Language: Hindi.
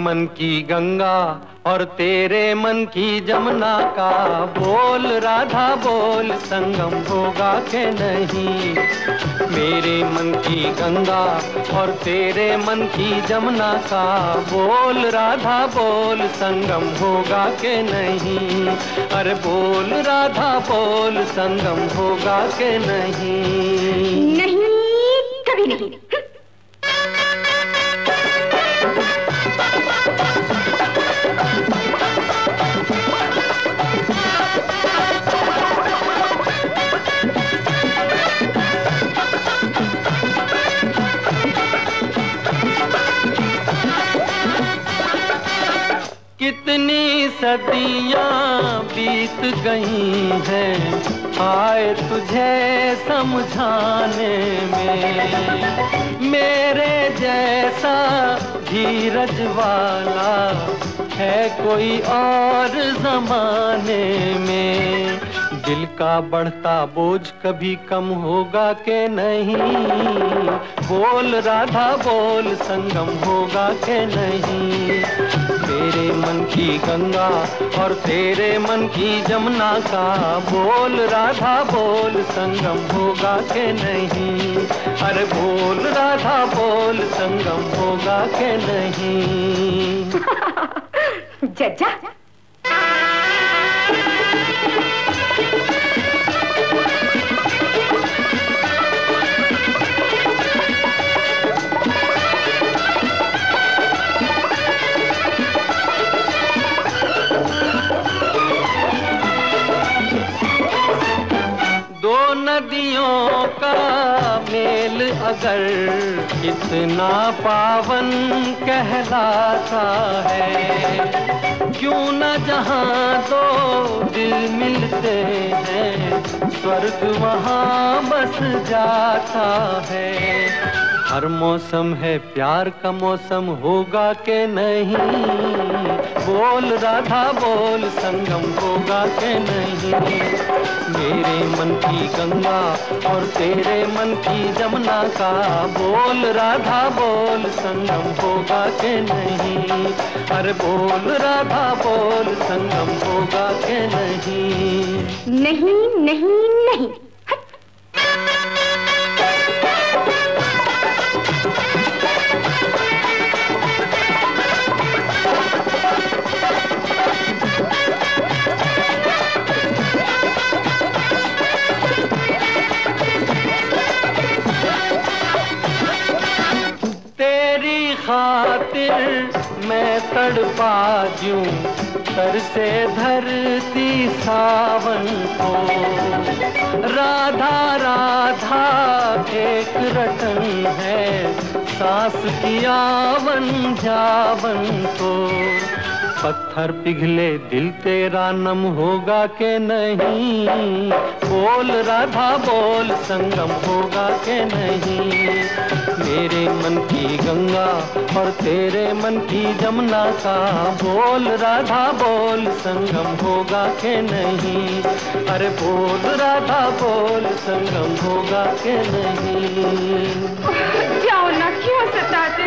मन की गंगा और तेरे मन की जमुना का बोल राधा बोल, संगम होगा के नहीं। मेरे मन की गंगा और तेरे मन की जमुना का बोल राधा बोल, संगम होगा के नहीं। अरे बोल राधा बोल, संगम होगा के नहीं। नहीं, कभी नहीं। कितनी सदियां बीत गई हैं आए तुझे समझाने में। मेरे जैसा धीरज वाला है कोई और जमाने में। दिल का बढ़ता बोझ कभी कम होगा के नहीं। बोल राधा बोल, संगम होगा के नहीं। मेरे मन की गंगा और तेरे मन की जमुना का बोल राधा बोल, संगम होगा के नहीं। अरे बोल राधा बोल, संगम होगा के नहीं। जज्जा दो नदियों का मेल अगर कितना पावन कहलाता है, क्यों न जहाँ दो दिल मिलते हैं स्वर्ग वहाँ बस जाता है। हर मौसम है प्यार का मौसम होगा के नहीं। बोल राधा बोल, संगम होगा के नहीं। मेरे मन की गंगा और तेरे मन की जमुना का बोल राधा बोल, संगम होगा के नहीं। अरे बोल राधा बोल, संगम होगा के नहीं। नहीं नहीं नहीं। तेरी खातिर मैं तड़पा दूं सर से धरती सावन को। राधा राधा एक रटन है, सांस की आवन जावन को। पत्थर पिघले दिल तेरा नम होगा के नहीं। बोल राधा बोल, संगम होगा के नहीं। मेरे मन की गंगा और तेरे मन की जमुना का बोल राधा बोल, संगम होगा के नहीं। अरे बोल राधा बोल, संगम होगा के नहीं। जाओ ना, क्यों सताते